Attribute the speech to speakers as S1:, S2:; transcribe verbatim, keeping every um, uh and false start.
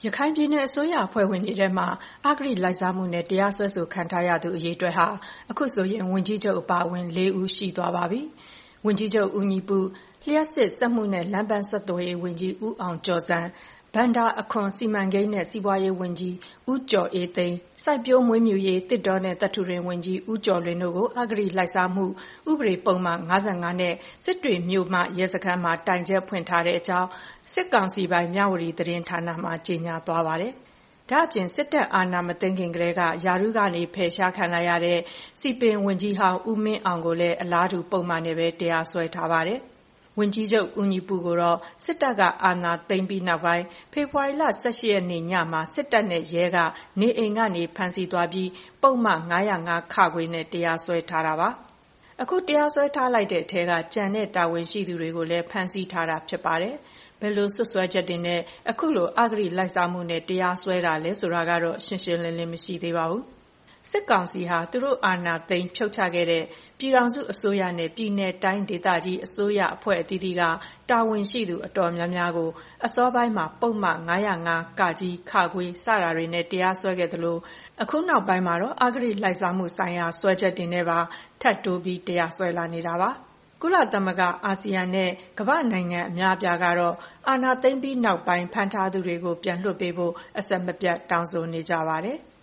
S1: ရခိုင်ပြည်နယ်အစိုးရအဖွဲ့ဝင်တွေထဲမှာအဂတိလိုက်စားမှုနဲ့တရားစွဲဆိုခံထားရသူအရေအတွက်ဟာအခုဆိုရင်ဝန်ကြီးချုပ်အပါအဝင်၄ဦးရှိသွားပါပြီ။ဝန်ကြီးချုပ်ဦးညီပု၊လျှပ်စစ်စက်မှုနဲ့လမ်းပန်းဆက်သွယ်ရေးဝန်ကြီးဦးအောင်ကျော်ဇံ၊ဘဏ္ဍာအခွန်စီမံကိန်းနဲ့စီးပွားရေးဝန်ကြီးဦးကျော်အေးသိန်း၊စိုက်ပျိုးမွေးမြူရေးတစ်တောနဲ့သတ္တုတွင်းဝန်ကြီးဦးကျော်လွင်တို့ကိုအဂတိလိုက်စားမှုဥပဒေပုံမှန်၅၅နဲ့စစ်တွေမြို့မရဲစခန်းမှာတိုင်ချက်ဖွင့်ထားတဲ့အကြောင်းစစ်ကောင်စီပိုင်မြဝတီသတင်းဌာနမှကြေညာသွားပါတယ်။ဒါ့အပြင်စစ်တပ်အာဏာမသိမ်းခင်ကတည်းကယာရုကနေဖယ်ရှားခံလိုက်ရတဲ့စီပင်ဝန်ကြီးဟောင်းဦးမင်းအောင်ကိုလည်းအလားတူပုံမှန်နဲ့ပဲတရားစွဲထားပါတယ်။ဝန်ကြီးချုပ်ဦးညီပုကိုတော့စစ်တပ်ကအာဏာသိမ်းပြီးနောက်ပိုင်းဖေဖော်ဝါရီလ၁၈ရက်နေ့ညမှာစစ်တပ်နဲ့ရဲကနေအိမ်ကနေဖမ်းဆီးသွားပြီးပုံမှန်၅၀၅ခနဲ့တရားစွဲထားတာပါ။အခုတရားစွဲထားလိုက်တဲ့အထဲကကြံတဲ့တာဝန်ရှိသူတွေကိုလည်းဖမ်းဆီးထားတာဖြစ်ပါတယ်။ဘယ်လိုစွပ်စွဲချက်တွေနဲ့အခုလိုအဂတိလိုက်စားမှုနဲ့တရားစွဲတာလဲဆိုတာကတော့ရှင်းရှင်းလင်းလင်းမရှိသေးပါဘူး။စစ်ကောင်စီဟာသူတို့အာဏာသိမ်းဖြုတ်ချခဲ့တဲ့ပြည်ထောင်စုအစိုးရနဲ့ပြည်내တိုင်းဒေသကြီးအစိုးရအဖွဲ့အသီးသီးကတာဝန်ရှိသူအတော်များများကိုအစောပိုင်းမှာပုံမှန်၅၀၅ကခခွေစတာတွေနဲ့တရားစွဲခဲ့သလိုအခုနောက်ပိုင်းမှာတော့အဂတိလိုက်စားမှုဆိုင်ရာစွဲချက်တွေနဲ့ပါထပ်တိုးပြီးတရားစွဲလာနေတာပါ။ကုလသမဂ္ဂအာဆီယံနဲ့ကမ္ဘာနိုင်ငံအများအပြားကတော့အာဏာသိမ်းပြီးနောက်ပိုင်းဖမ်းထားသူတွေကိုပြန်လွှတ်ပေးဖို့အဆက်မပြတ်တောင်းဆိုနေကြပါတယ်။